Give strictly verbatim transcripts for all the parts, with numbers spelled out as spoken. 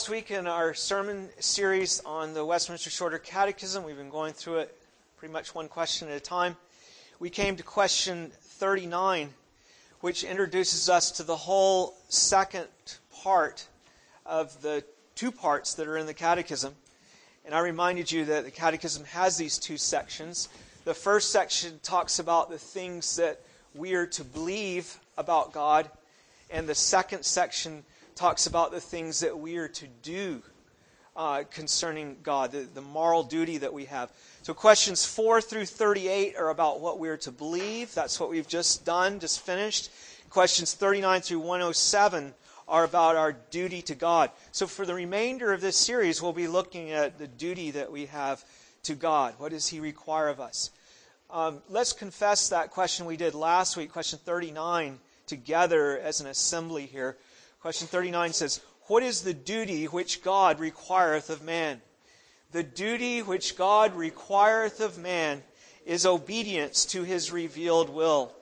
Last week in our sermon series on the Westminster Shorter Catechism, we've been going through it pretty much one question at a time. We came to question thirty-nine, which introduces us to the whole second part of the two parts that are in the Catechism. And I reminded you that the Catechism has these two sections. The first section talks about the things that we are to believe about God, and the second section talks about the things that we are to do uh, concerning God, the, the moral duty that we have. So questions four through thirty-eight are about what we are to believe. That's what we've just done, just finished. Questions thirty-nine through one oh seven are about our duty to God. So for the remainder of this series, we'll be looking at the duty that we have to God. What does He require of us? Um, let's confess that question we did last week, question thirty-nine, together as an assembly here. Question thirty-nine says, "What is the duty which God requireth of man? The duty which God requireth of man is obedience to His revealed will."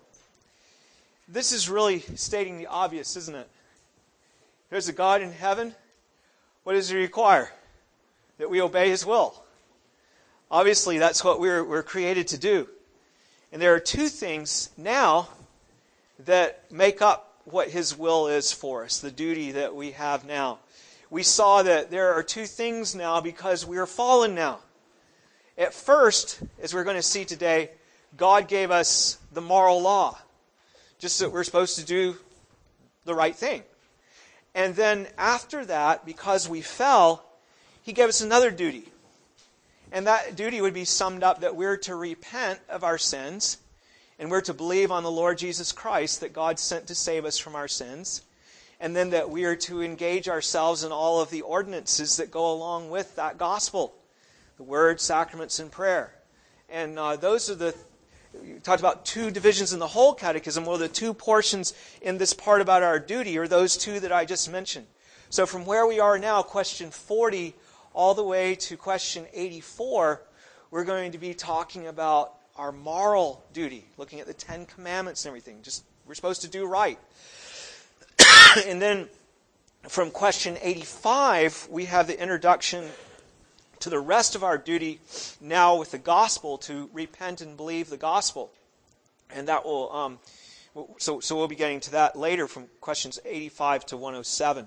This is really stating the obvious, isn't it? There's a God in heaven. What does He require? That we obey His will. Obviously, that's what we're, we're created to do. And there are two things now that make up what His will is for us, the duty that we have now. We saw that there are two things now because we are fallen now. At first, as we're going to see today, God gave us the moral law, just that we're supposed to do the right thing. And then after that, because we fell, He gave us another duty. And that duty would be summed up that we're to repent of our sins, and we're to believe on the Lord Jesus Christ that God sent to save us from our sins. And then that we are to engage ourselves in all of the ordinances that go along with that gospel. The Word, sacraments, and prayer. And uh, those are the, you talked about two divisions in the whole catechism. Well, the two portions in this part about our duty are those two that I just mentioned. So from where we are now, question forty, all the way to question eighty-four, we're going to be talking about our moral duty, looking at the Ten Commandments and everything. Just we're supposed to do right. And then from question eighty-five, we have the introduction to the rest of our duty now with the gospel, to repent and believe the gospel. And that will, um, so, so we'll be getting to that later from questions eighty-five to one oh seven.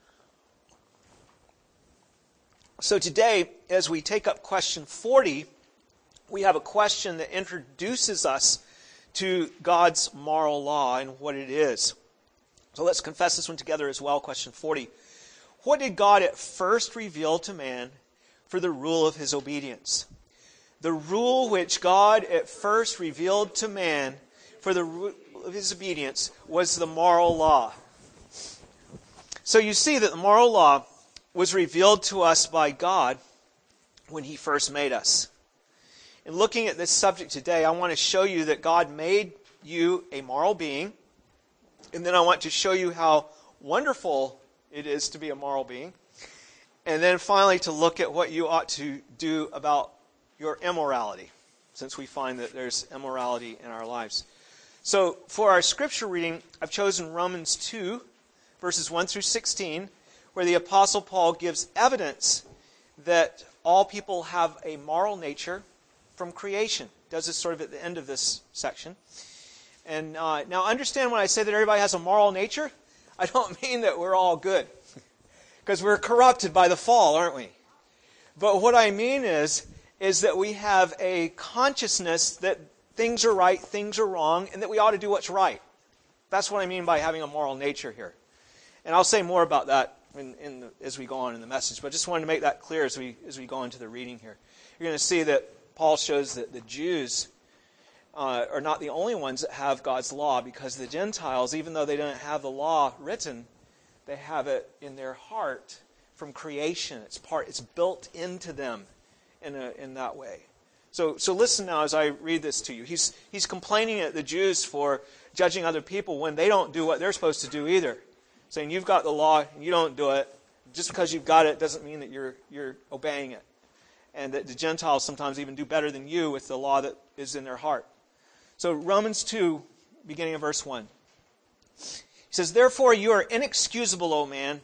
So today, as we take up question forty, we have a question that introduces us to God's moral law and what it is. So let's confess this one together as well. Question forty. What did God at first reveal to man for the rule of his obedience? The rule which God at first revealed to man for the rule of his obedience was the moral law. So you see that the moral law was revealed to us by God when He first made us. In looking at this subject today, I want to show you that God made you a moral being. And then I want to show you how wonderful it is to be a moral being. And then finally to look at what you ought to do about your immorality, since we find that there's immorality in our lives. So for our scripture reading, I've chosen Romans two, verses one through sixteen, where the Apostle Paul gives evidence that all people have a moral nature from creation. Does this sort of at the end of this section. And uh, now understand when I say that everybody has a moral nature, I don't mean that we're all good. Because we're corrupted by the fall, aren't we? But what I mean is, is that we have a consciousness that things are right, things are wrong, and that we ought to do what's right. That's what I mean by having a moral nature here. And I'll say more about that in, in the, as we go on in the message. But I just wanted to make that clear as we as we go into the reading here. You're going to see that Paul shows that the Jews uh, are not the only ones that have God's law, because the Gentiles, even though they don't have the law written, they have it in their heart from creation. It's part. It's built into them in a, in that way. So so listen now as I read this to you. He's he's complaining at the Jews for judging other people when they don't do what they're supposed to do either. Saying you've got the law and you don't do it. Just because you've got it doesn't mean that you're you're obeying it. And that the Gentiles sometimes even do better than you with the law that is in their heart. So Romans two, beginning of verse one. He says, "Therefore you are inexcusable, O man,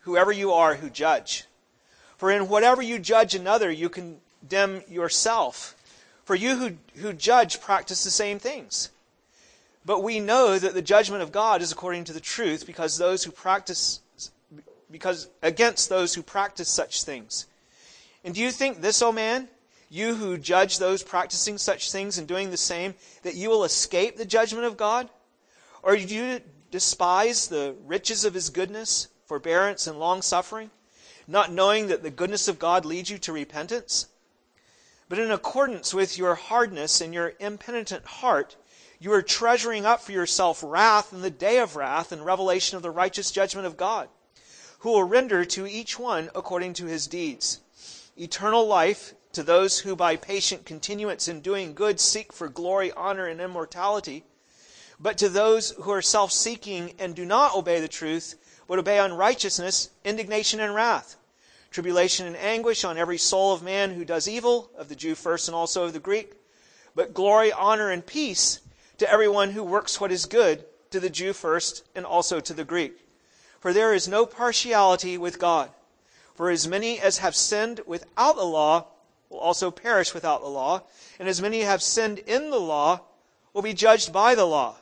whoever you are who judge. For in whatever you judge another, you condemn yourself. For you who, who judge practice the same things. But we know that the judgment of God is according to the truth, because those who practice, because against those who practice such things. And do you think this, O man, you who judge those practicing such things and doing the same, that you will escape the judgment of God? Or do you despise the riches of his goodness, forbearance, and long-suffering, not knowing that the goodness of God leads you to repentance? But in accordance with your hardness and your impenitent heart, you are treasuring up for yourself wrath in the day of wrath and revelation of the righteous judgment of God, who will render to each one according to his deeds. Eternal life to those who by patient continuance in doing good seek for glory, honor, and immortality. But to those who are self-seeking and do not obey the truth, but obey unrighteousness, indignation and wrath, tribulation and anguish on every soul of man who does evil, of the Jew first and also of the Greek, but glory, honor, and peace to everyone who works what is good, to the Jew first and also to the Greek. For there is no partiality with God. For as many as have sinned without the law will also perish without the law, and as many have sinned in the law will be judged by the law.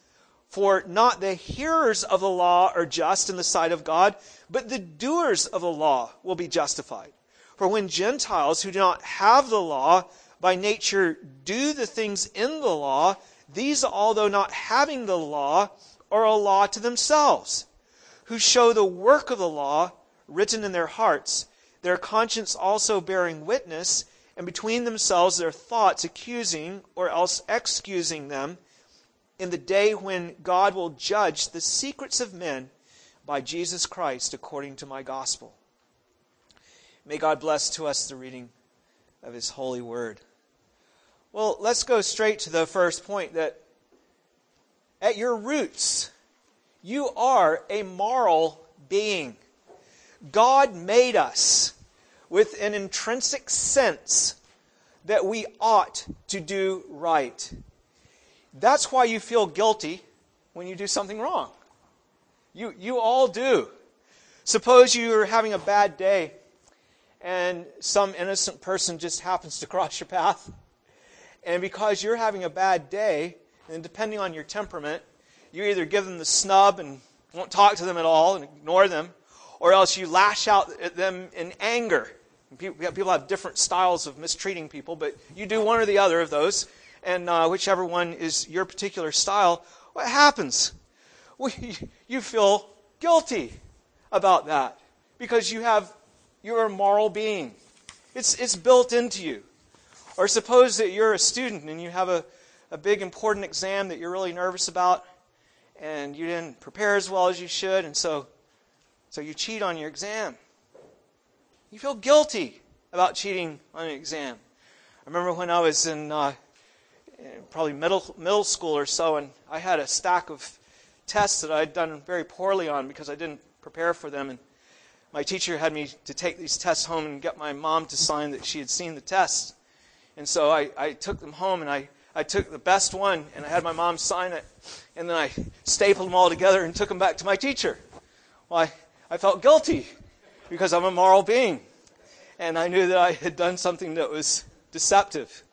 For not the hearers of the law are just in the sight of God, but the doers of the law will be justified. For when Gentiles who do not have the law by nature do the things in the law, these, although not having the law, are a law to themselves, who show the work of the law written in their hearts, their conscience also bearing witness, and between themselves their thoughts accusing or else excusing them, in the day when God will judge the secrets of men by Jesus Christ according to my gospel. May God bless to us the reading of his holy word. Well, let's go straight to the first point, that at your roots, you are a moral being. God made us with an intrinsic sense that we ought to do right. That's why you feel guilty when you do something wrong. You, you all do. Suppose you're having a bad day and some innocent person just happens to cross your path. And because you're having a bad day, and depending on your temperament, you either give them the snub and won't talk to them at all and ignore them, or else you lash out at them in anger. People, people have different styles of mistreating people, but you do one or the other of those, and uh, whichever one is your particular style, what happens? Well, you feel guilty about that because you have, you're a moral being. It's, it's built into you. Or suppose that you're a student and you have a, a big important exam that you're really nervous about, and you didn't prepare as well as you should, and so, so you cheat on your exam. You feel guilty about cheating on an exam. I remember when I was in uh, probably middle middle school or so, and I had a stack of tests that I'd done very poorly on because I didn't prepare for them, and my teacher had me to take these tests home and get my mom to sign that she had seen the tests. And so I, I took them home, and I, I took the best one, and I had my mom sign it, and then I stapled them all together and took them back to my teacher. Well, I, I felt guilty because I'm a moral being, and I knew that I had done something that was deceptive.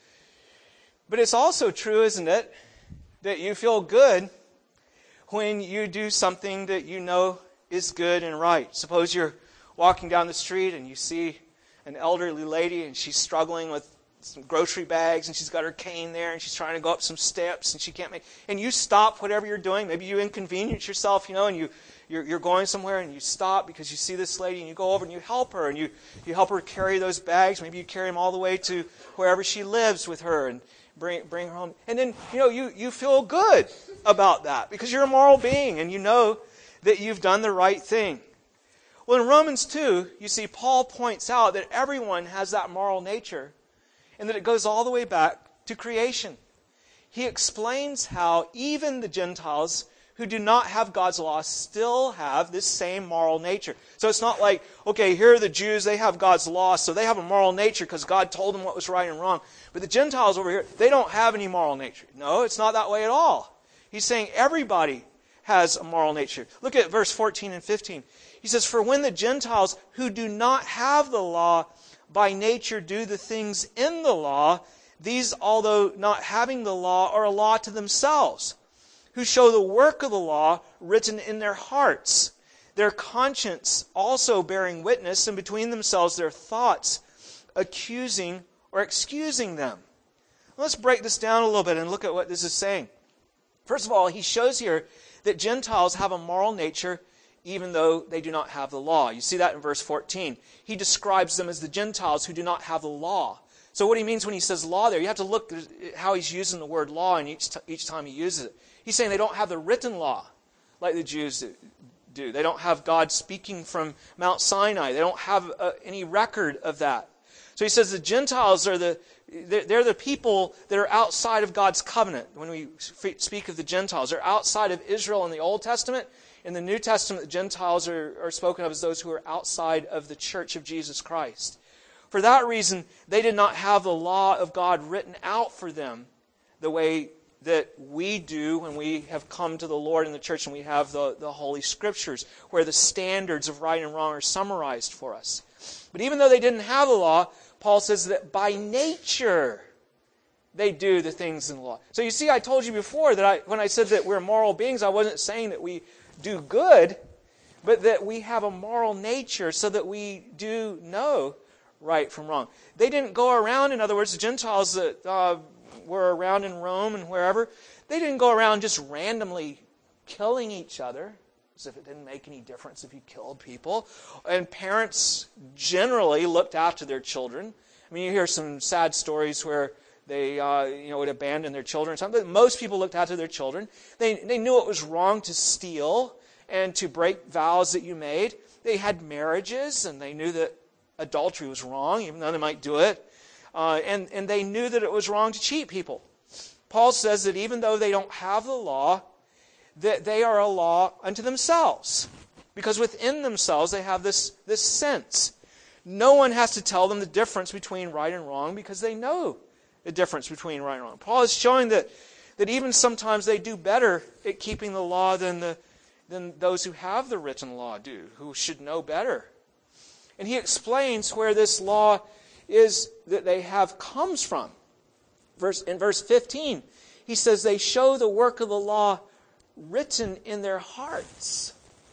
But it's also true, isn't it, that you feel good when you do something that you know is good and right. Suppose you're walking down the street and you see an elderly lady, and she's struggling with some grocery bags, and she's got her cane there, and she's trying to go up some steps, and she can't make. And you stop whatever you're doing. Maybe you inconvenience yourself, you know, and you you're, you're going somewhere, and you stop because you see this lady, and you go over and you help her, and you you help her carry those bags. Maybe you carry them all the way to wherever she lives with her, and bring bring her home. And then you know you you feel good about that because you're a moral being, and you know that you've done the right thing. Well, in Romans two, you see Paul points out that everyone has that moral nature, and that it goes all the way back to creation. He explains how even the Gentiles who do not have God's law still have this same moral nature. So it's not like, okay, here are the Jews, they have God's law, so they have a moral nature because God told them what was right and wrong. But the Gentiles over here, they don't have any moral nature. No, it's not that way at all. He's saying everybody has a moral nature. Look at verse fourteen and fifteen. He says, for when the Gentiles who do not have the law by nature do the things in the law, these, although not having the law, are a law to themselves, who show the work of the law written in their hearts, their conscience also bearing witness, and between themselves their thoughts accusing or excusing them. Let's break this down a little bit and look at what this is saying. First of all, he shows here that Gentiles have a moral nature even though they do not have the law. You see that in verse fourteen. He describes them as the Gentiles who do not have the law. So what he means when he says law there, you have to look at how he's using the word law in each, t- each time he uses it. He's saying they don't have the written law like the Jews do. They don't have God speaking from Mount Sinai. They don't have uh, any record of that. So he says the Gentiles are the, they're, they're the people that are outside of God's covenant. When we speak of the Gentiles, they're outside of Israel in the Old Testament. In the New Testament, the Gentiles are, are spoken of as those who are outside of the church of Jesus Christ. For that reason, they did not have the law of God written out for them the way that we do when we have come to the Lord in the church and we have the, the Holy Scriptures, where the standards of right and wrong are summarized for us. But even though they didn't have the law, Paul says that by nature they do the things in the law. So you see, I told you before that I, when I said that we're moral beings, I wasn't saying that we do good, but that we have a moral nature so that we do know right from wrong. They didn't go around, in other words, the Gentiles that uh, were around in Rome and wherever, they didn't go around just randomly killing each other, as if it didn't make any difference if you killed people. And parents generally looked after their children. I mean, you hear some sad stories where they uh, you know, would abandon their children. Something. Most people looked after their children. They, they knew it was wrong to steal and to break vows that you made. They had marriages, and they knew that adultery was wrong, even though they might do it. Uh, and, and they knew that it was wrong to cheat people. Paul says that even though they don't have the law, that they are a law unto themselves. Because within themselves they have this, this sense. No one has to tell them the difference between right and wrong because they know the difference between right and wrong. Paul is showing that, that even sometimes they do better at keeping the law than, the, than those who have the written law do, who should know better. And he explains where this law is that they have comes from. Verse, in verse fifteen, he says they show the work of the law written in their hearts.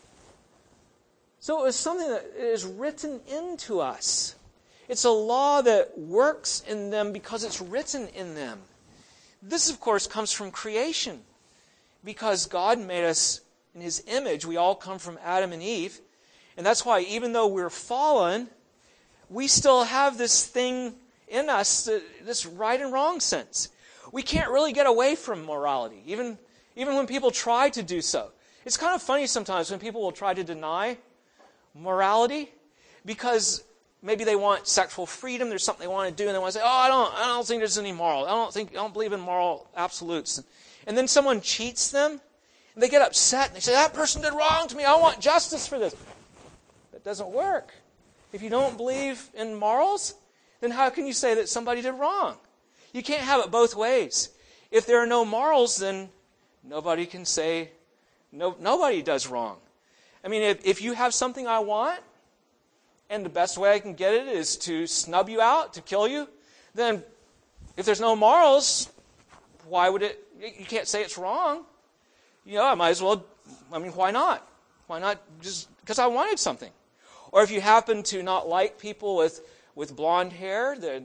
So it was something that is written into us. It's a law that works in them because it's written in them. This, of course, comes from creation. Because God made us in His image. We all come from Adam and Eve. And that's why even though we're fallen, we still have this thing in us, this right and wrong sense. We can't really get away from morality, even, even when people try to do so. It's kind of funny sometimes when people will try to deny morality because maybe they want sexual freedom, there's something they want to do, and they want to say, oh, I don't, I don't think there's any moral. I don't think, I don't believe in moral absolutes. And then someone cheats them, and they get upset, and they say, that person did wrong to me, I want justice for this. That doesn't work. If you don't believe in morals, then how can you say that somebody did wrong? You can't have it both ways. If there are no morals, then nobody can say, no, nobody does wrong. I mean, if, if you have something I want, and the best way I can get it is to snub you out, to kill you, then if there's no morals, why would it, you can't say it's wrong. You know, I might as well, I mean, why not? Why not just, because I wanted something. Or if you happen to not like people with, with blonde hair, then,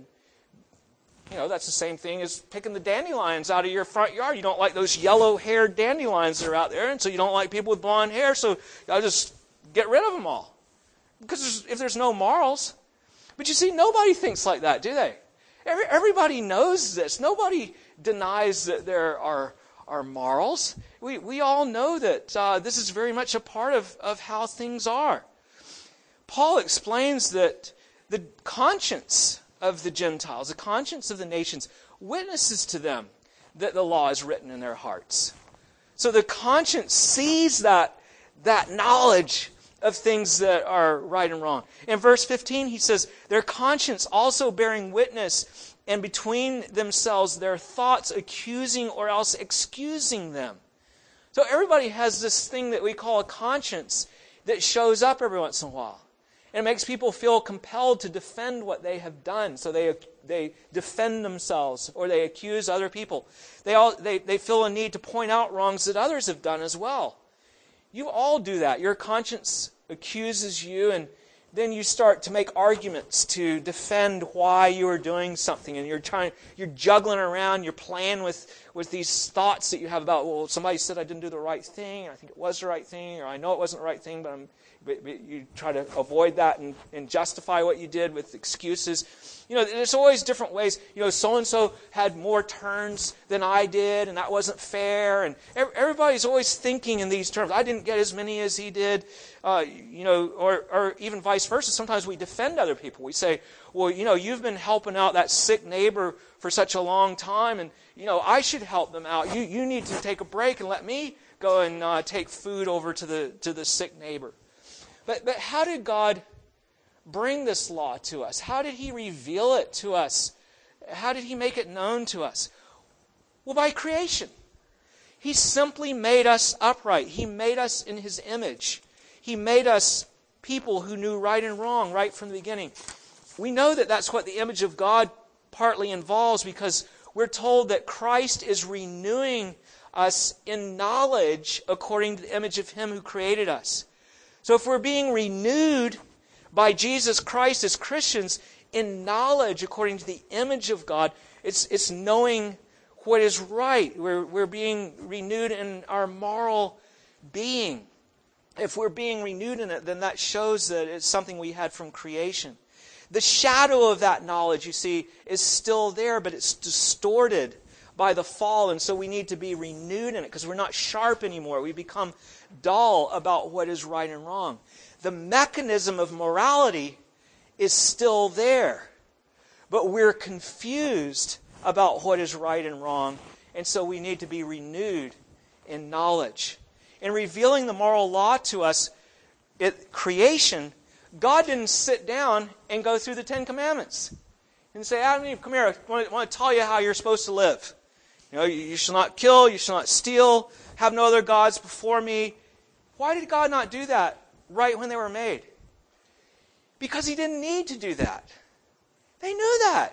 you know, that's the same thing as picking the dandelions out of your front yard. You don't like those yellow-haired dandelions that are out there, and so you don't like people with blonde hair, so I'll just get rid of them all. Because there's, if there's no morals. But you see, nobody thinks like that, do they? Every, everybody knows this. Nobody denies that there are, are morals. We, we all know that uh, this is very much a part of, of how things are. Paul explains that the conscience of the Gentiles, the conscience of the nations, witnesses to them that the law is written in their hearts. So the conscience sees that, that knowledge of things that are right and wrong. In verse fifteen, he says, their conscience also bearing witness, and between themselves their thoughts accusing or else excusing them. So everybody has this thing that we call a conscience that shows up every once in a while. And it makes people feel compelled to defend what they have done. So they they defend themselves or they accuse other people. They all they, they feel a need to point out wrongs that others have done as well. You all do that. Your conscience accuses you, and then you start to make arguments to defend why you are doing something, and you're trying you're juggling around, you're playing with, with these thoughts that you have about, well, somebody said I didn't do the right thing, and I think it was the right thing, or I know it wasn't the right thing, but I'm But you try to avoid that and, and justify what you did with excuses. You know, there's always different ways. You know, so-and-so had more turns than I did, and that wasn't fair. And everybody's always thinking in these terms. I didn't get as many as he did. Uh, you know, or, or even vice versa. Sometimes we defend other people. We say, well, you know, you've been helping out that sick neighbor for such a long time, and, you know, I should help them out. You you need to take a break and let me go and uh, take food over to the to the sick neighbor. But, but how did God bring this law to us? How did He reveal it to us? How did He make it known to us? Well, by creation. He simply made us upright. He made us in His image. He made us people who knew right and wrong right from the beginning. We know that that's what the image of God partly involves because we're told that Christ is renewing us in knowledge according to the image of Him who created us. So if we're being renewed by Jesus Christ as Christians in knowledge according to the image of God, it's, it's knowing what is right. We're, we're being renewed in our moral being. If we're being renewed in it, then that shows that it's something we had from creation. The shadow of that knowledge, you see, is still there, but it's distorted by the fall, and so we need to be renewed in it because we're not sharp anymore. We become dull about what is right and wrong. The mechanism of morality is still there, but we're confused about what is right and wrong, and so we need to be renewed in knowledge. In revealing the moral law to us at creation, God didn't sit down and go through the Ten Commandments and say, Adam and Eve, come here, I want, I want to tell you how you're supposed to live. You know, you, you shall not kill, you shall not steal, have no other gods before me. Why did God not do that right when they were made? Because He didn't need to do that. They knew that.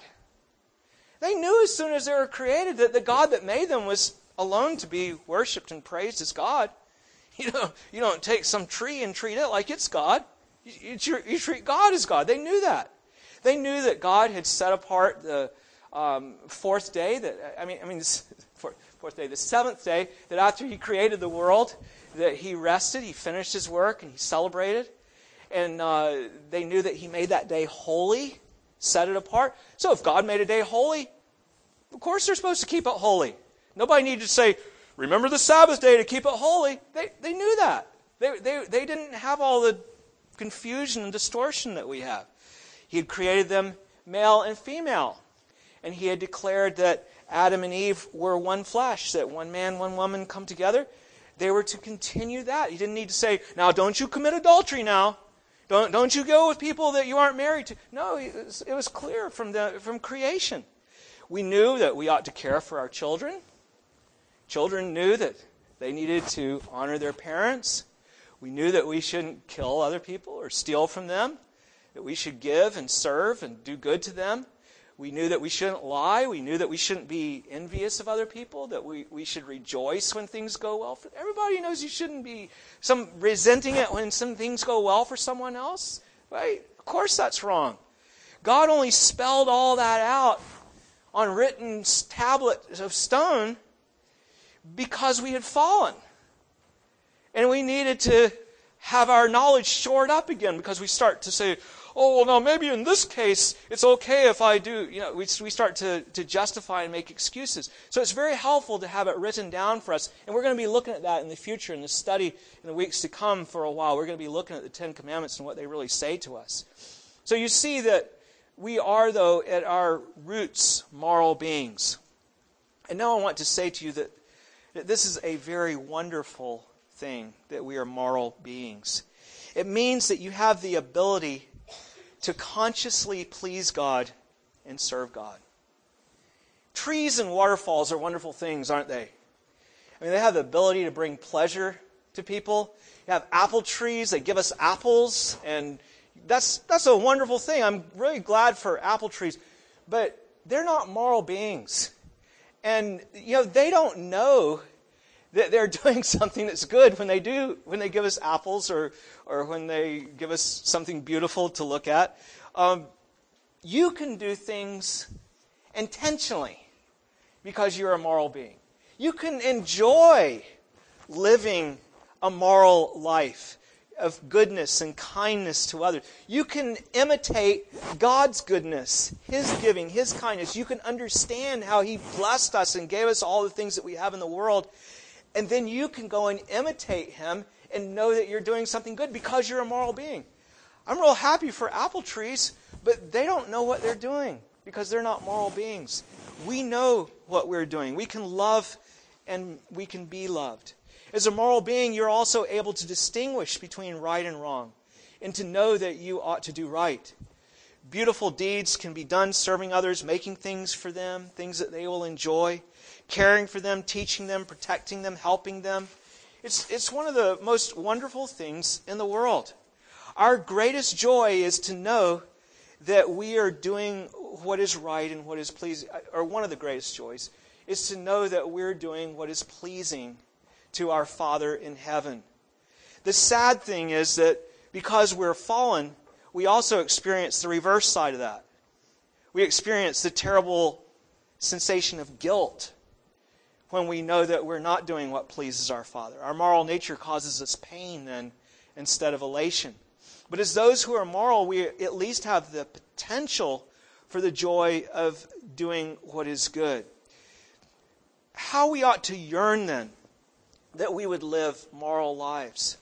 They knew as soon as they were created that the God that made them was alone to be worshipped and praised as God. You know, you don't take some tree and treat it like it's God. You, you, you treat God as God. They knew that. They knew that God had set apart the um, fourth day. That I mean, I mean, this, fourth day, the seventh day. That after He created the world, that He rested, He finished His work, and He celebrated. And uh, they knew that He made that day holy, set it apart. So if God made a day holy, of course they're supposed to keep it holy. Nobody needed to say, remember the Sabbath day to keep it holy. They they knew that. They they they didn't have all the confusion and distortion that we have. He had created them male and female. And He had declared that Adam and Eve were one flesh, that one man, one woman come together. They were to continue that. He didn't need to say, now don't you commit adultery now. Don't, don't you go with people that you aren't married to. No, it was, it was clear from the from creation. We knew that we ought to care for our children. Children knew that they needed to honor their parents. We knew that we shouldn't kill other people or steal from them, that we should give and serve and do good to them. We knew that we shouldn't lie. We knew that we shouldn't be envious of other people, that we, we should rejoice when things go well. For everybody knows you shouldn't be some resenting it when some things go well for someone else. Right? Of course that's wrong. God only spelled all that out on written tablets of stone because we had fallen. And we needed to have our knowledge shored up again because we start to say, oh, well, no, maybe in this case it's okay if I do. You know, we, we start to, to justify and make excuses. So it's very helpful to have it written down for us. And we're going to be looking at that in the future, in the study in the weeks to come for a while. We're going to be looking at the Ten Commandments and what they really say to us. So you see that we are, though, at our roots, moral beings. And now I want to say to you that, that this is a very wonderful thing, that we are moral beings. It means that you have the ability to consciously please God and serve God. Trees and waterfalls are wonderful things, aren't they? I mean, they have the ability to bring pleasure to people. You have apple trees that give us apples, and that's that's a wonderful thing. I'm really glad for apple trees, but they're not moral beings. And you know, they don't know that they're doing something that's good when they do, when they give us apples or or when they give us something beautiful to look at. Um, you can do things intentionally because you're a moral being. You can enjoy living a moral life of goodness and kindness to others. You can imitate God's goodness, His giving, His kindness. You can understand how He blessed us and gave us all the things that we have in the world. And then you can go and imitate Him and know that you're doing something good because you're a moral being. I'm real happy for apple trees, but they don't know what they're doing because they're not moral beings. We know what we're doing. We can love and we can be loved. As a moral being, you're also able to distinguish between right and wrong and to know that you ought to do right. Beautiful deeds can be done serving others, making things for them, things that they will enjoy, caring for them, teaching them, protecting them, helping them. It's, it's one of the most wonderful things in the world. Our greatest joy is to know that we are doing what is right and what is pleasing, or one of the greatest joys is to know that we're doing what is pleasing to our Father in heaven. The sad thing is that because we're fallen, we also experience the reverse side of that. We experience the terrible sensation of guilt when we know that we're not doing what pleases our Father. Our moral nature causes us pain then instead of elation. But as those who are moral, we at least have the potential for the joy of doing what is good. How we ought to yearn then that we would live moral lives.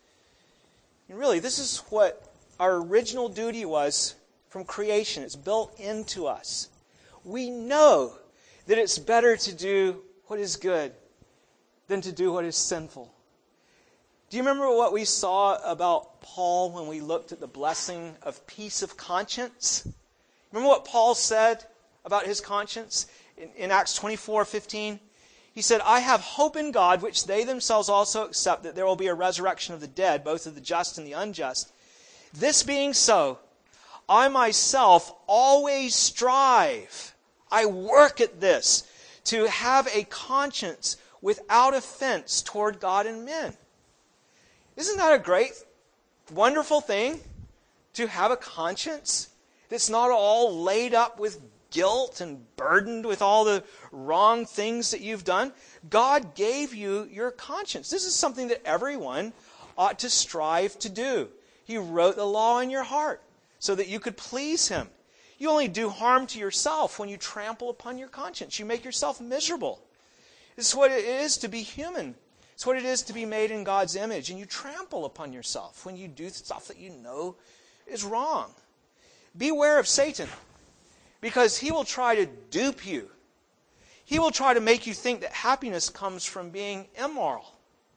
And really, this is what our original duty was from creation. It's built into us. We know that it's better to do what is good than to do what is sinful. Do you remember what we saw about Paul when we looked at the blessing of peace of conscience? Remember what Paul said about his conscience in, in Acts twenty-four fifteen? He said, I have hope in God, which they themselves also accept, that there will be a resurrection of the dead, both of the just and the unjust. This being so, I myself always strive, I work at this, to have a conscience without offense toward God and men. Isn't that a great, wonderful thing? To have a conscience that's not all laid up with guilt and burdened with all the wrong things that you've done. God gave you your conscience. This is something that everyone ought to strive to do. He wrote the law in your heart so that you could please Him. You only do harm to yourself when you trample upon your conscience. You make yourself miserable. This is what it is to be human. It's what it is to be made in God's image. And you trample upon yourself when you do stuff that you know is wrong. Beware of Satan, because he will try to dupe you. He will try to make you think that happiness comes from being immoral.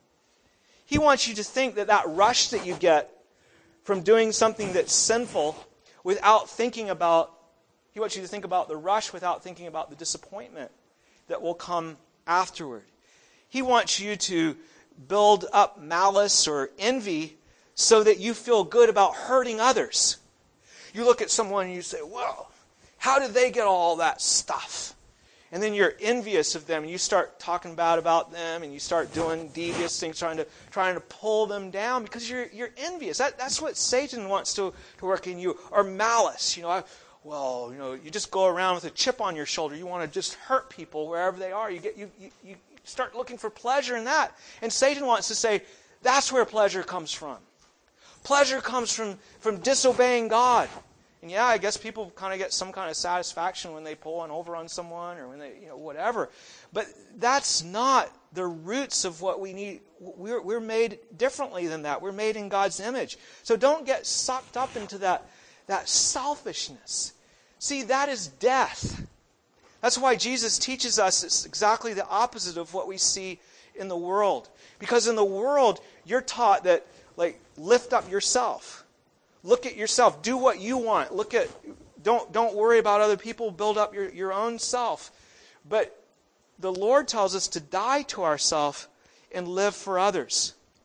He wants you to think that that rush that you get from doing something that's sinful without thinking about, he wants you to think about the rush without thinking about the disappointment that will come afterward. He wants you to build up malice or envy so that you feel good about hurting others. You look at someone and you say, well, how did they get all that stuff? And then you're envious of them and you start talking bad about them and you start doing devious things, trying to trying to pull them down because you're you're envious. That, that's what Satan wants to, to work in you. Or malice. You know, I, well, you know, you just go around with a chip on your shoulder. You want to just hurt people wherever they are. You get you, you, you start looking for pleasure in that. And Satan wants to say, that's where pleasure comes from. Pleasure comes from, from disobeying God. And yeah, I guess people kind of get some kind of satisfaction when they pull one over on someone or when they, you know, whatever. But that's not the roots of what we need. We're, we're made differently than that. We're made in God's image. So don't get sucked up into that, that selfishness. See, that is death. That's why Jesus teaches us it's exactly the opposite of what we see in the world. Because in the world, you're taught that, like, lift up yourself. Look at yourself. Do what you want. Look at, don't, don't worry about other people. Build up your, your own self. But the Lord tells us to die to ourselves and live for others.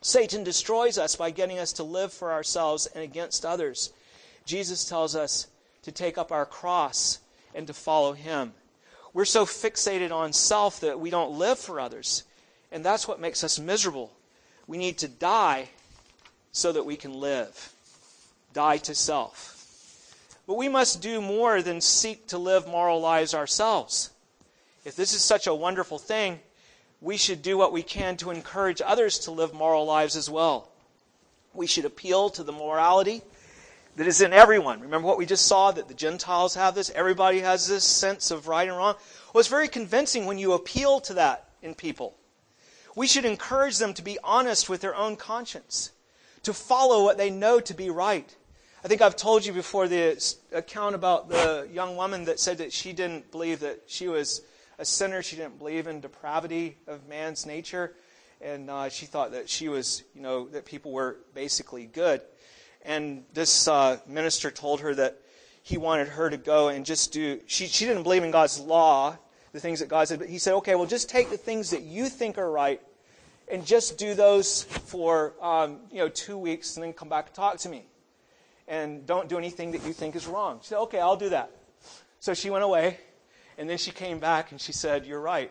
Satan destroys us by getting us to live for ourselves and against others. Jesus tells us to take up our cross and to follow him. We're so fixated on self that we don't live for others. And that's what makes us miserable. We need to die so that we can live. Die to self. But we must do more than seek to live moral lives ourselves. If this is such a wonderful thing, we should do what we can to encourage others to live moral lives as well. We should appeal to the morality that is in everyone. Remember what we just saw, that the Gentiles have this? Everybody has this sense of right and wrong. Well, it's very convincing when you appeal to that in people. We should encourage them to be honest with their own conscience, to follow what they know to be right. I think I've told you before the account about the young woman that said that she didn't believe that she was a sinner. She didn't believe in depravity of man's nature. And uh, she thought that she was, you know, that people were basically good. And this uh, minister told her that he wanted her to go and just do, she, she didn't believe in God's law, the things that God said, but he said, okay, well, just take the things that you think are right and just do those for, um, you know, two weeks and then come back and talk to me. And don't do anything that you think is wrong. She said, okay, I'll do that. So she went away, and then she came back and she said, you're right.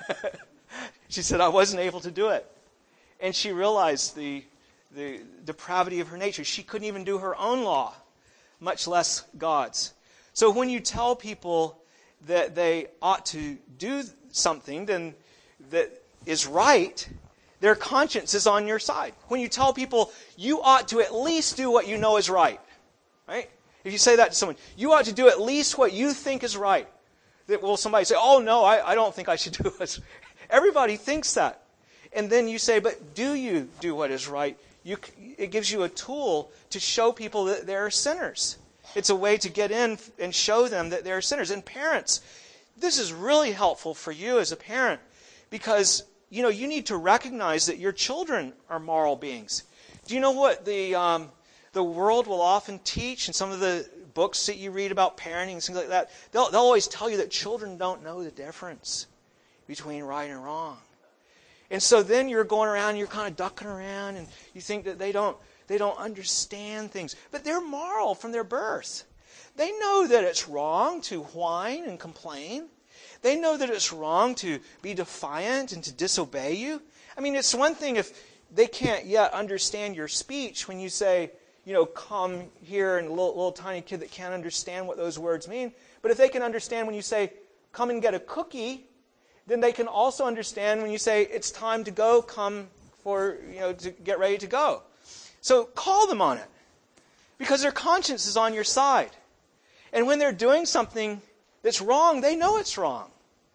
She said, I wasn't able to do it. And she realized the, the depravity of her nature. She couldn't even do her own law, much less God's. So when you tell people that they ought to do something then that is right, their conscience is on your side. When you tell people you ought to at least do what you know is right, right? If you say that to someone, you ought to do at least what you think is right. That will somebody say, oh no, I, I don't think I should do it. Everybody thinks that. And then you say, but do you do what is right? You, it gives you a tool to show people that they're sinners. It's a way to get in and show them that they're sinners. And parents, this is really helpful for you as a parent because, you know, you need to recognize that your children are moral beings. Do you know what the um, the world will often teach in some of the books that you read about parenting and things like that? They'll, they'll always tell you that children don't know the difference between right and wrong. And so then you're going around, you're kind of ducking around, and you think that they don't they don't understand things. But they're moral from their birth. They know that it's wrong to whine and complain. They know that it's wrong to be defiant and to disobey you. I mean, it's one thing if they can't yet understand your speech when you say, you know, come here, and a little, little tiny kid that can't understand what those words mean. But if they can understand when you say, come and get a cookie, then they can also understand when you say, it's time to go, come for, you know, to get ready to go. So call them on it, because their conscience is on your side. And when they're doing something that's wrong, they know it's wrong.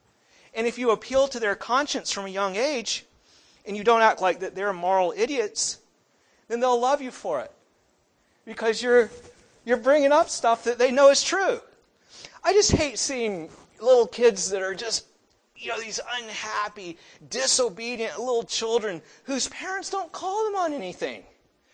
And if you appeal to their conscience from a young age, and you don't act like that they're moral idiots, then they'll love you for it. Because you're you're bringing up stuff that they know is true. I just hate seeing little kids that are just, you know, these unhappy, disobedient little children whose parents don't call them on anything.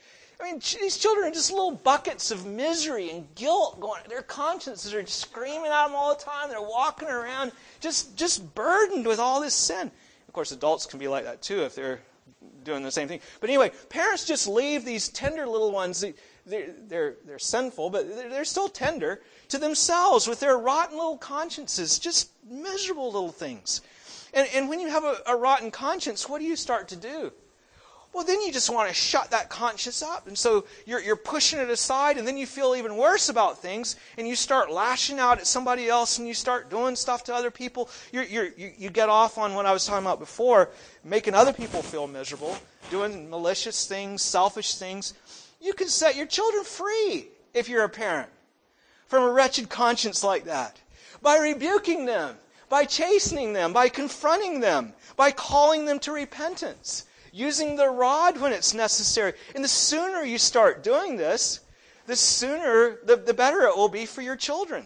I mean, these children are just little buckets of misery and guilt going. Their consciences are screaming at them all the time. They're walking around just, just burdened with all this sin. Of course, adults can be like that too if they're doing the same thing. But anyway, parents just leave these tender little ones. They're, they're, they're sinful, but they're still tender to themselves with their rotten little consciences, just miserable little things. And, and when you have a, a rotten conscience, what do you start to do? Well, then you just want to shut that conscience up. And so you're, you're pushing it aside, and then you feel even worse about things, and you start lashing out at somebody else, and you start doing stuff to other people. You're, you're, you you get off on what I was talking about before, making other people feel miserable, doing malicious things, selfish things. You can set your children free, if you're a parent, from a wretched conscience like that, by rebuking them, by chastening them, by confronting them, by calling them to repentance, using the rod when it's necessary. And the sooner you start doing this, the sooner, the, the better it will be for your children.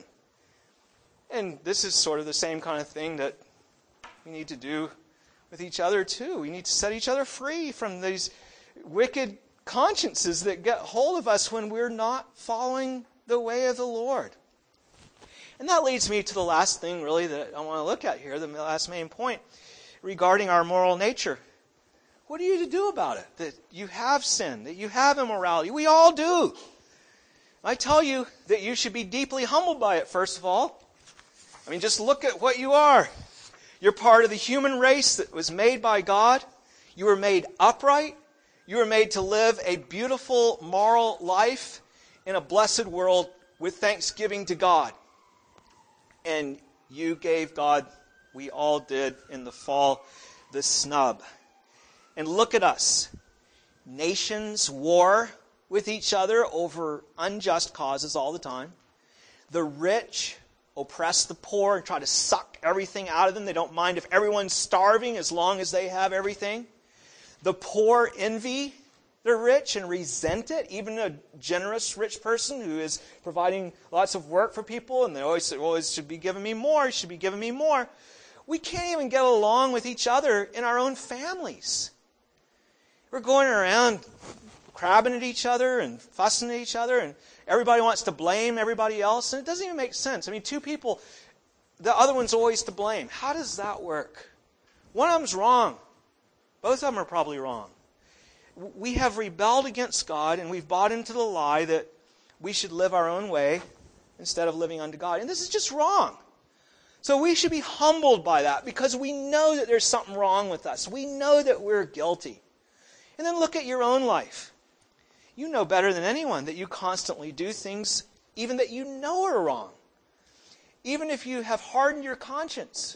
And this is sort of the same kind of thing that we need to do with each other too. We need to set each other free from these wicked consciences that get hold of us when we're not following the way of the Lord. And that leads me to the last thing really that I want to look at here, the last main point regarding our moral nature. What are you to do about it? That you have sin, that you have immorality. We all do. I tell you that you should be deeply humbled by it, first of all. I mean, just look at what you are. You're part of the human race that was made by God. You were made upright. You were made to live a beautiful, moral life in a blessed world with thanksgiving to God. And you gave God, we all did in the fall, the snub. And look at us. Nations war with each other over unjust causes all the time. The rich oppress the poor and try to suck everything out of them. They don't mind if everyone's starving as long as they have everything. The poor envy the rich and resent it. Even a generous rich person who is providing lots of work for people, and they always say, well, it should be giving me more, it should be giving me more. We can't even get along with each other in our own families. We're going around crabbing at each other and fussing at each other, and everybody wants to blame everybody else, and it doesn't even make sense. I mean, two people, the other one's always to blame. How does that work? One of them's wrong. Both of them are probably wrong. We have rebelled against God, and we've bought into the lie that we should live our own way instead of living unto God. And this is just wrong. So we should be humbled by that because we know that there's something wrong with us. We know that we're guilty. And then look at your own life. You know better than anyone that you constantly do things even that you know are wrong. Even if you have hardened your conscience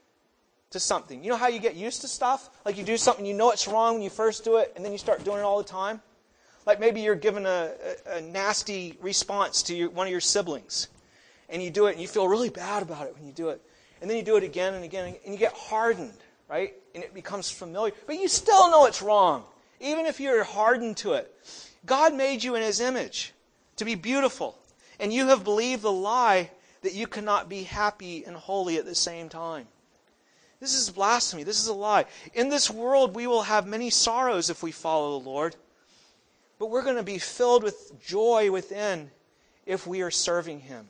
to something. You know how you get used to stuff? Like you do something, you know it's wrong when you first do it, and then you start doing it all the time. Like maybe you're given a, a, a nasty response to your, one of your siblings, and you do it, and you feel really bad about it when you do it. And then you do it again and again, and you get hardened, right? And it becomes familiar. But you still know it's wrong, even if you're hardened to it. God made you in His image to be beautiful, and you have believed the lie that you cannot be happy and holy at the same time. This is blasphemy. This is a lie. In this world, we will have many sorrows if we follow the Lord. But we're going to be filled with joy within if we are serving Him.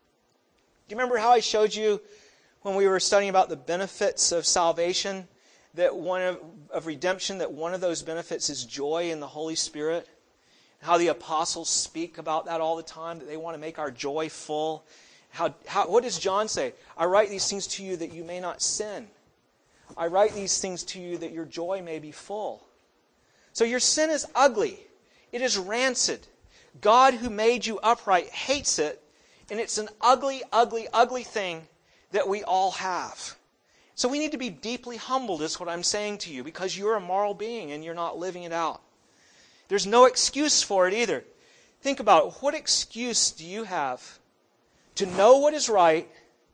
Do you remember how I showed you when we were studying about the benefits of salvation, that one of, of redemption, that one of those benefits is joy in the Holy Spirit? How the apostles speak about that all the time, that they want to make our joy full. How, how, what does John say? I write these things to you that you may not sin. I write these things to you that your joy may be full. So your sin is ugly. It is rancid. God who made you upright hates it, and it's an ugly, ugly, ugly thing that we all have. So we need to be deeply humbled, is what I'm saying to you, because you're a moral being and you're not living it out. There's no excuse for it either. Think about it. What excuse do you have to know what is right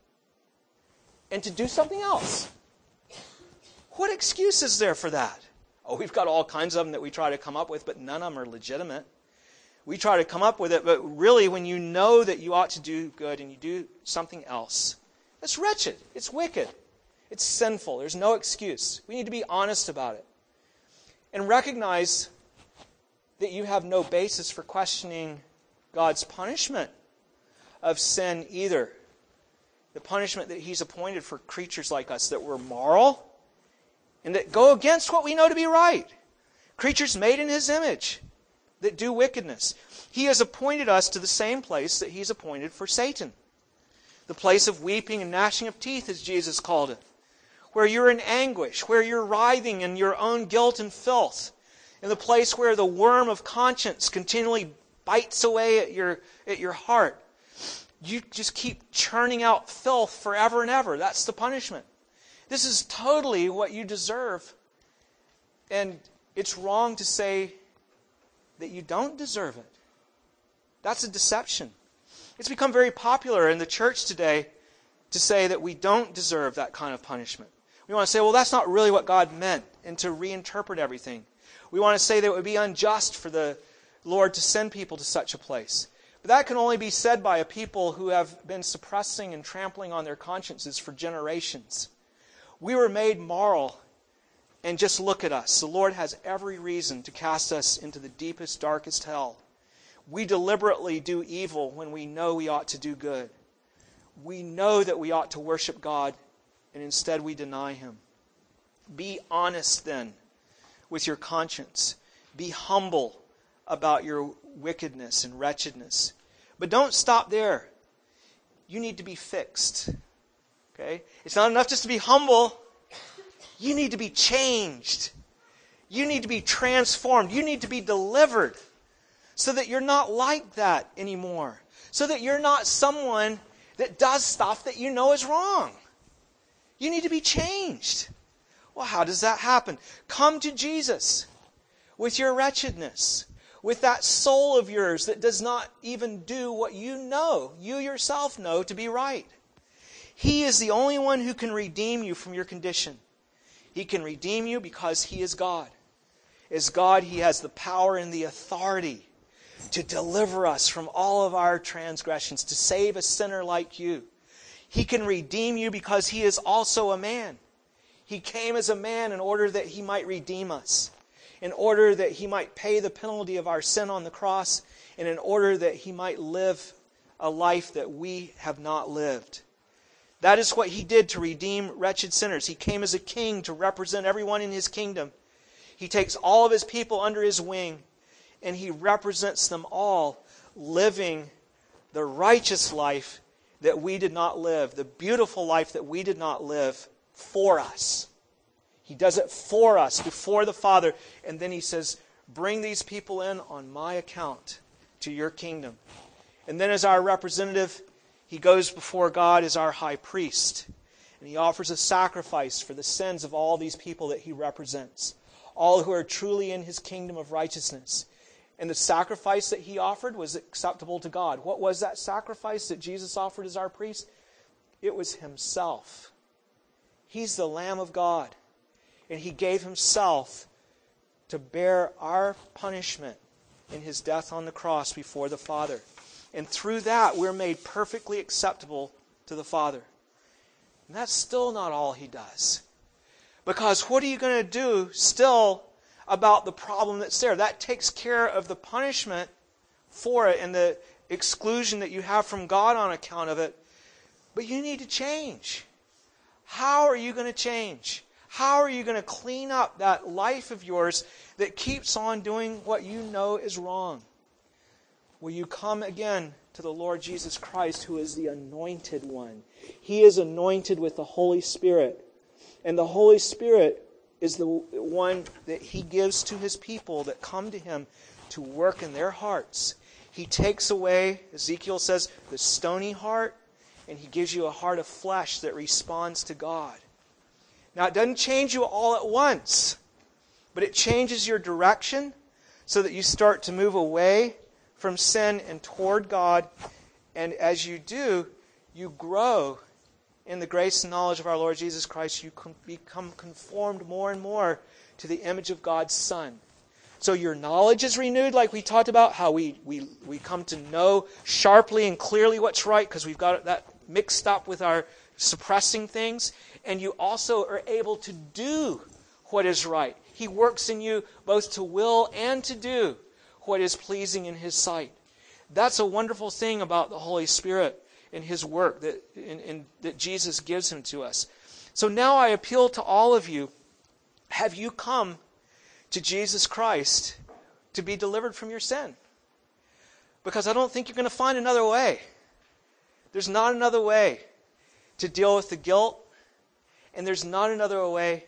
and to do something else? What excuse is there for that? Oh, we've got all kinds of them that we try to come up with, but none of them are legitimate. We try to come up with it, but really when you know that you ought to do good and you do something else, it's wretched. It's wicked. It's sinful. There's no excuse. We need to be honest about it. And recognize that you have no basis for questioning God's punishment of sin either. The punishment that He's appointed for creatures like us that were moral and that go against what we know to be right. Creatures made in His image that do wickedness. He has appointed us to the same place that He's appointed for Satan. The place of weeping and gnashing of teeth, as Jesus called it. Where you're in anguish, where you're writhing in your own guilt and filth. In the place where the worm of conscience continually bites away at your, at your heart. You just keep churning out filth forever and ever. That's the punishment. This is totally what you deserve. And it's wrong to say that you don't deserve it. That's a deception. It's become very popular in the church today to say that we don't deserve that kind of punishment. We want to say, well, that's not really what God meant, and to reinterpret everything. We want to say that it would be unjust for the Lord to send people to such a place. But that can only be said by a people who have been suppressing and trampling on their consciences for generations. We were made moral, and just look at us. The Lord has every reason to cast us into the deepest, darkest hell. We deliberately do evil when we know we ought to do good. We know that we ought to worship God, and instead we deny Him. Be honest then with your conscience. Be humble about your wickedness and wretchedness. But don't stop there. You need to be fixed. Okay? It's not enough just to be humble. You need to be changed. You need to be transformed. You need to be delivered so that you're not like that anymore. So that you're not someone that does stuff that you know is wrong. You need to be changed. Well, how does that happen? Come to Jesus with your wretchedness, with that soul of yours that does not even do what you know, you yourself know to be right. He is the only one who can redeem you from your condition. He can redeem you because He is God. As God, He has the power and the authority to deliver us from all of our transgressions, to save a sinner like you. He can redeem you because He is also a man. He came as a man in order that He might redeem us, in order that He might pay the penalty of our sin on the cross, and in order that He might live a life that we have not lived. That is what He did to redeem wretched sinners. He came as a king to represent everyone in His kingdom. He takes all of His people under His wing, and He represents them all living the righteous life that we did not live, the beautiful life that we did not live for us. He does it for us, before the Father, and then He says, bring these people in on my account to your kingdom. And then as our representative, He goes before God as our high priest, and He offers a sacrifice for the sins of all these people that He represents, all who are truly in His kingdom of righteousness. And the sacrifice that He offered was acceptable to God. What was that sacrifice that Jesus offered as our priest? It was Himself. He's the Lamb of God. And He gave Himself to bear our punishment in His death on the cross before the Father. And through that, we're made perfectly acceptable to the Father. And that's still not all He does. Because what are you going to do still about the problem that's there? That takes care of the punishment for it and the exclusion that you have from God on account of it. But you need to change. How are you going to change? How are you going to clean up that life of yours that keeps on doing what you know is wrong? Will you come again to the Lord Jesus Christ, who is the anointed one? He is anointed with the Holy Spirit. And the Holy Spirit is the one that He gives to His people that come to Him to work in their hearts. He takes away, Ezekiel says, the stony heart, and He gives you a heart of flesh that responds to God. Now, it doesn't change you all at once, but it changes your direction so that you start to move away from sin and toward God. And as you do, you grow in the grace and knowledge of our Lord Jesus Christ. You become conformed more and more to the image of God's Son. So your knowledge is renewed, like we talked about, how we, we, we come to know sharply and clearly what's right, because we've got that mixed up with our suppressing things. And you also are able to do what is right. He works in you both to will and to do what is pleasing in His sight. That's a wonderful thing about the Holy Spirit and His work that, in, in, that Jesus gives Him to us. So now I appeal to all of you. Have you come to Jesus Christ to be delivered from your sin? Because I don't think you're going to find another way. There's not another way to deal with the guilt, and there's not another way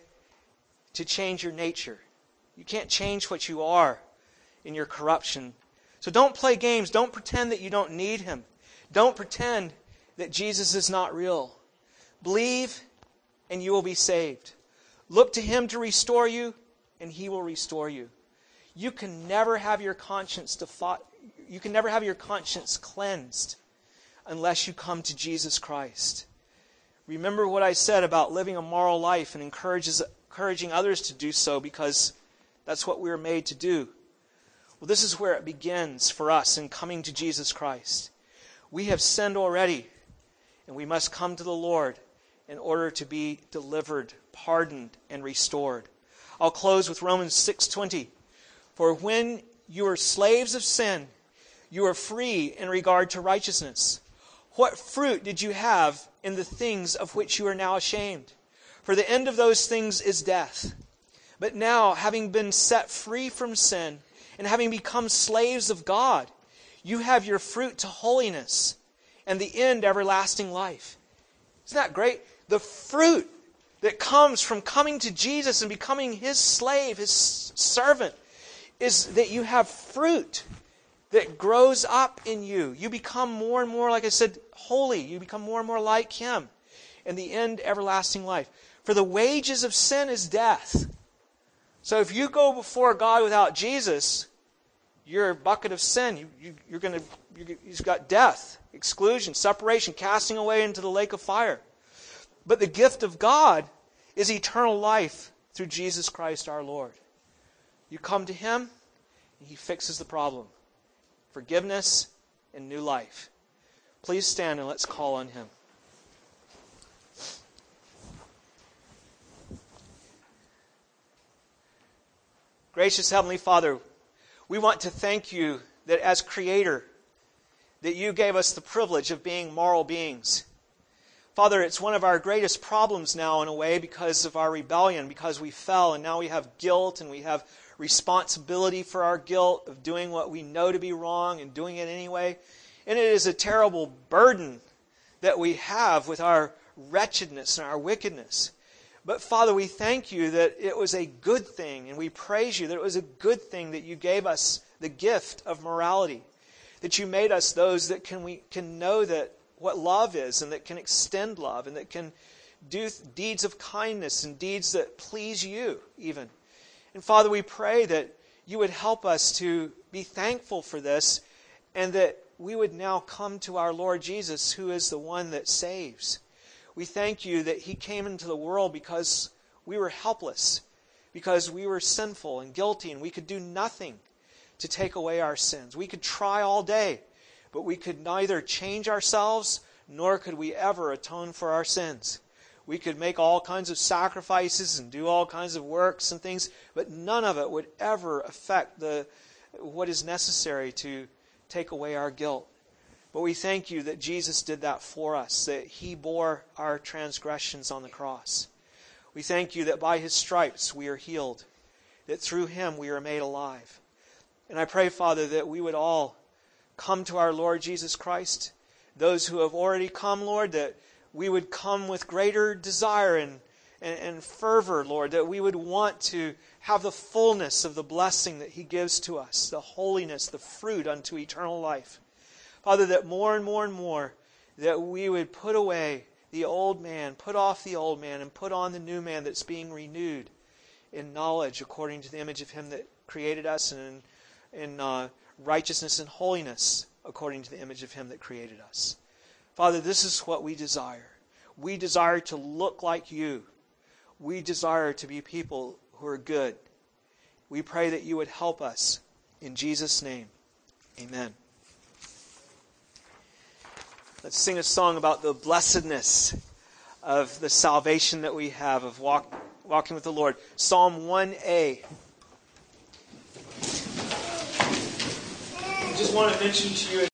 to change your nature. You can't change what you are in your corruption. So don't play games. Don't pretend that you don't need Him. Don't pretend that Jesus is not real. Believe, and you will be saved. Look to Him to restore you, and He will restore you. You can never have your conscience defi- you can never have your conscience cleansed unless you come to Jesus Christ. Remember what I said about living a moral life and encourages, encouraging others to do so, because that's what we were made to do. Well, this is where it begins for us in coming to Jesus Christ. We have sinned already, and we must come to the Lord in order to be delivered, pardoned, and restored. I'll close with Romans six twenty. For when you were slaves of sin, you were free in regard to righteousness. What fruit did you have in the things of which you are now ashamed? For the end of those things is death. But now, having been set free from sin and having become slaves of God, you have your fruit to holiness and the end everlasting life. Isn't that great? The fruit that comes from coming to Jesus and becoming His slave, His servant, is that you have fruit that grows up in you. You become more and more, like I said, holy. You become more and more like Him. And the end, everlasting life. For the wages of sin is death. So if you go before God without Jesus, you're a bucket of sin. You, you, you're going to, you're, you've got death, exclusion, separation, casting away into the lake of fire. But the gift of God is eternal life through Jesus Christ our Lord. You come to Him, and He fixes the problem. Forgiveness and new life. Please stand and let's call on Him. Gracious Heavenly Father, we want to thank You that as Creator, that You gave us the privilege of being moral beings. Father, it's one of our greatest problems now in a way because of our rebellion, because we fell and now we have guilt and we have responsibility for our guilt of doing what we know to be wrong and doing it anyway. And it is a terrible burden that we have with our wretchedness and our wickedness. But Father, we thank You that it was a good thing, and we praise You that it was a good thing that You gave us the gift of morality, that You made us those that can we can know that what love is, and that can extend love, and that can do deeds of kindness and deeds that please You even. And Father, we pray that You would help us to be thankful for this, and that we would now come to our Lord Jesus, who is the one that saves. We thank You that He came into the world because we were helpless, because we were sinful and guilty, and we could do nothing to take away our sins. We could try all day, but we could neither change ourselves, nor could we ever atone for our sins. We could make all kinds of sacrifices and do all kinds of works and things, but none of it would ever affect the what is necessary to take away our guilt. But we thank You that Jesus did that for us, that He bore our transgressions on the cross. We thank You that by His stripes we are healed, that through Him we are made alive. And I pray, Father, that we would all come to our Lord Jesus Christ. Those who have already come, Lord, that we would come with greater desire and, and, and fervor, Lord, that we would want to have the fullness of the blessing that He gives to us, the holiness, the fruit unto eternal life. Father, that more and more and more, that we would put away the old man, put off the old man, and put on the new man that's being renewed in knowledge according to the image of Him that created us, and in, in uh, righteousness and holiness according to the image of Him that created us. Father, this is what we desire. We desire to look like You. We desire to be people who are good. We pray that You would help us. In Jesus' name, amen. Let's sing a song about the blessedness of the salvation that we have, of walk, walking with the Lord. Psalm one A. I just want to mention to you